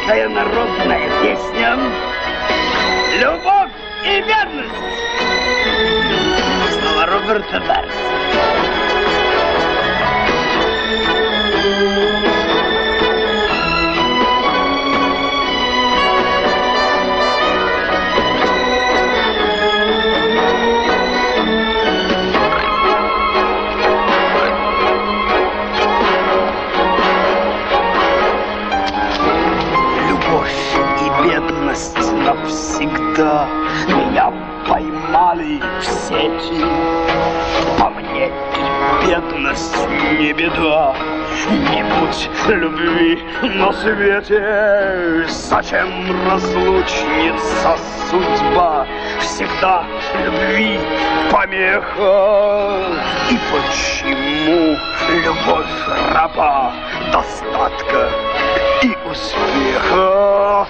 Русская народная песня. Любовь и бедность. Слова Роберта Берса. Навсегда меня поймали в сети. По мне и бедность не беда, не будь любви на свете. Зачем разлучница судьба? Всегда любви помеха. И почему любовь раба достатка и успеха?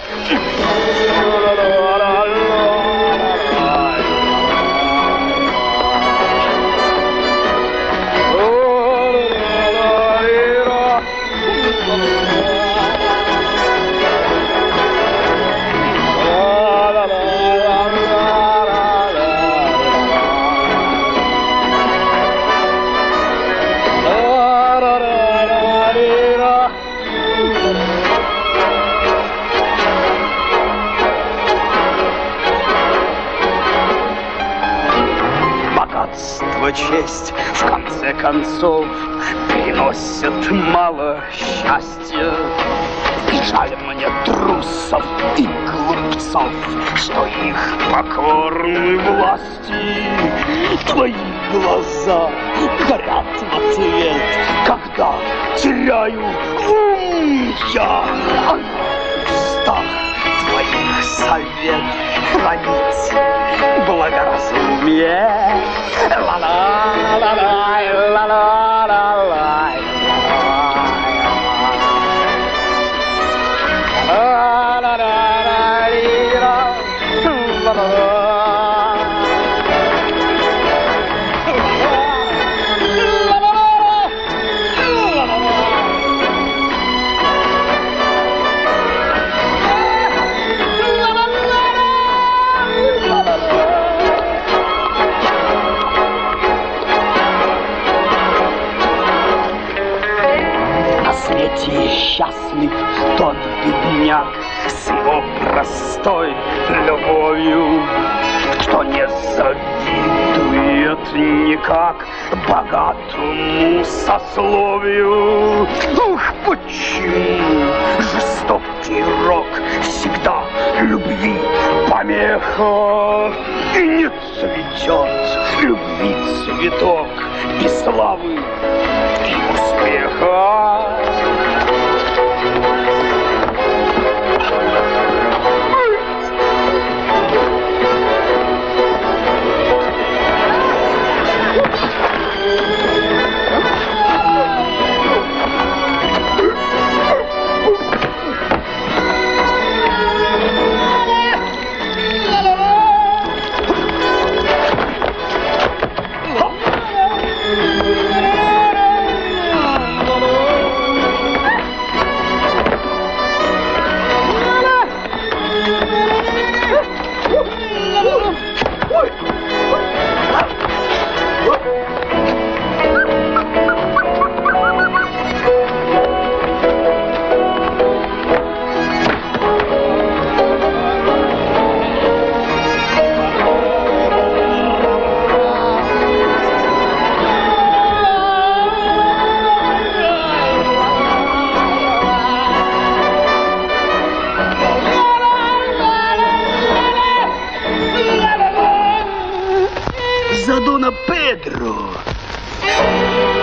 Честь, в конце концов, приносят мало счастья. И жаль мне трусов и глупцов, что их покорны власти. Твои глаза горят в ответ, когда теряю ум я. А на устах твоих совет хранить благоразумие. Счастлив тот бедняк с его простой любовью, кто не завидует никак богатому сословию. Ух, почему жестокий рок всегда любви помеха, и не цветет любви цветок и славы, и успеха. Dona Pedro.